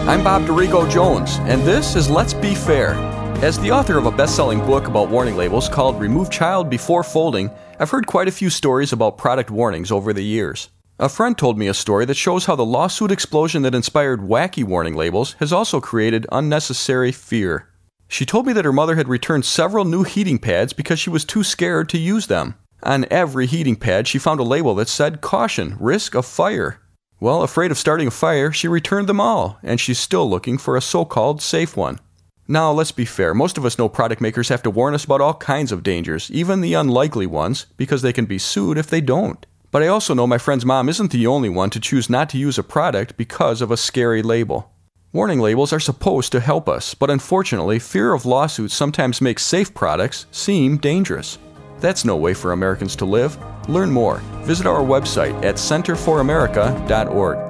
I'm Bob Dorigo Jones, and this is Let's Be Fair. As the author of a best-selling book about warning labels called Remove Child Before Folding, I've heard quite a few stories about product warnings over the years. A friend told me a story that shows how the lawsuit explosion that inspired wacky warning labels has also created unnecessary fear. She told me that her mother had returned several new heating pads because she was too scared to use them. On every heating pad, she found a label that said, "Caution, risk of fire." Well, afraid of starting a fire, she returned them all, and she's still looking for a so-called safe one. Now, let's be fair. Most of us know product makers have to warn us about all kinds of dangers, even the unlikely ones, because they can be sued if they don't. But I also know my friend's mom isn't the only one to choose not to use a product because of a scary label. Warning labels are supposed to help us, but unfortunately, fear of lawsuits sometimes makes safe products seem dangerous. That's no way for Americans to live. Learn more. Visit our website at centerforamerica.org.